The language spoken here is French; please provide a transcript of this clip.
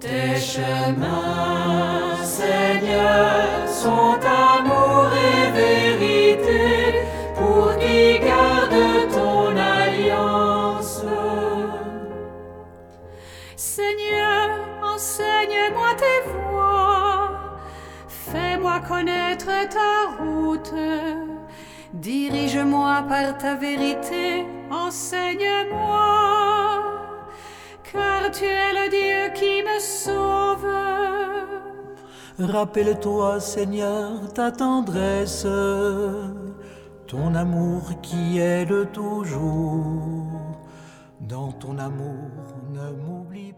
Tes chemins, Seigneur, sont amour et vérité pour qui garde ton alliance. Seigneur, enseigne-moi tes voies, fais-moi connaître ta route, dirige-moi par ta vérité, enseigne-moi, car tu es le Dieu qui me sauve. Rappelle-toi, Seigneur, ta tendresse, ton amour qui est de toujours. Dans ton amour, ne m'oublie pas.